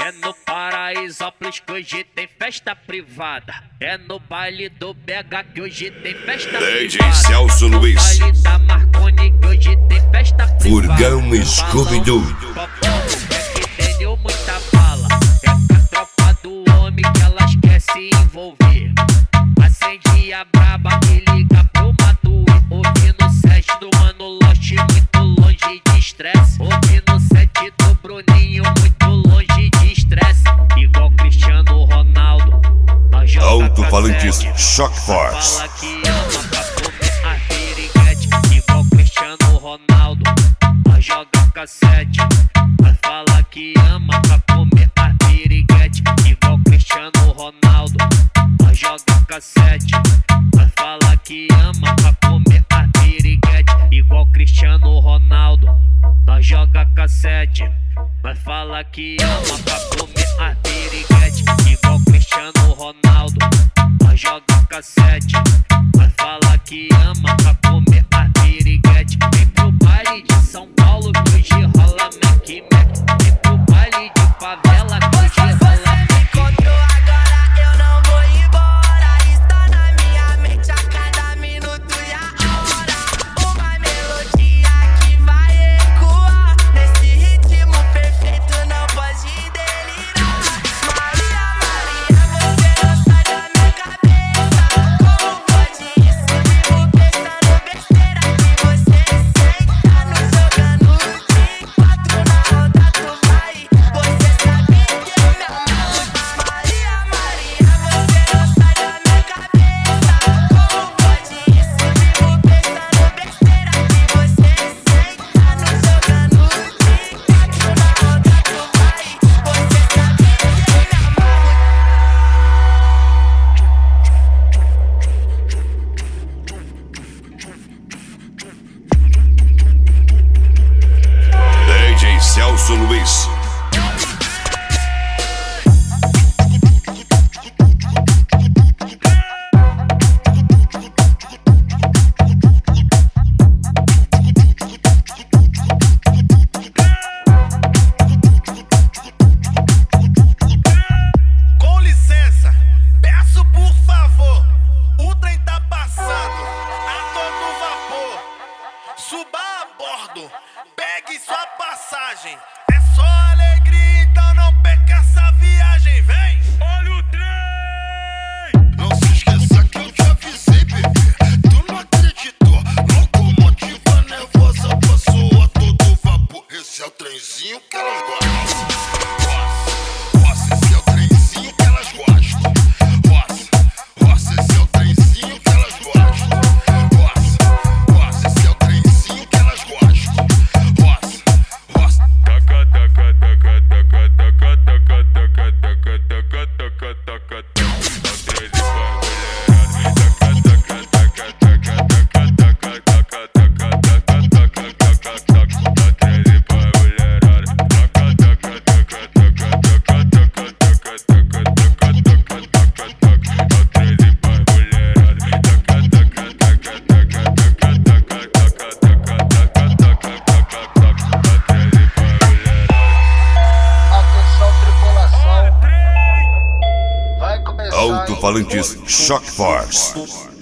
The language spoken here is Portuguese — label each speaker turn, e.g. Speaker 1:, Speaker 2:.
Speaker 1: É no Paraisópolis que hoje tem festa privada. É no baile do BH que hoje tem festa
Speaker 2: DJ
Speaker 1: privada.
Speaker 2: Celso Luiz.
Speaker 1: No baile da Marconi que hoje tem festa privada.
Speaker 2: Furgão e Scooby-Doo.
Speaker 1: É que tem muita bala. É pra tropa do homem que elas quer se envolver. Acende a braba e liga pro Matuê. Ouvindo o set do Mano Lost, muito longe de estresse. Ouvindo o set do Bruninho, muito longe de estresse. Igual Cristiano Ronaldo, nós joga
Speaker 2: Alto-falantes
Speaker 1: cassete.
Speaker 2: Shock Force.
Speaker 1: Fala que ama pra comer a piriguete. Igual Cristiano Ronaldo, nós joga cassete. Nós fala que ama pra comer a piriguete. Igual Cristiano Ronaldo, nós joga cassete. Nós fala que ama pra comer a piriguete. Igual Cristiano Ronaldo, nós joga cassete. Nós fala que ama pra comer a piriguete. Igual Cristiano Ronaldo, nós joga cassete. Nós fala que ama pra comer a piriguete. Vem pro baile de São Paulo que hoje rola Mac Mac. Vem pro baile de favela que hoje rola Mac Mac.
Speaker 2: Celso Luiz.
Speaker 3: Com licença, peço por favor, o trem tá passando a todo vapor. Suba a bordo, pegue sua passagem. É só alegria, então não perca essa viagem. Vem! Olha o trem!
Speaker 4: Não se esqueça que eu te avisei, bebê. Tu não acreditou. Locomotiva nervosa passou a todo vapor. Esse é o trenzinho que elas gostam. Roça, esse é o trenzinho que elas gostam. Roça, esse é o trenzinho que elas gostam. Roça, esse é o trenzinho que elas gostam. Roça.
Speaker 3: Taca, taca, taca, taca, taca, taca, taca, taca, taca, taca, taca, taca.
Speaker 2: Alto-falantes Shock Force.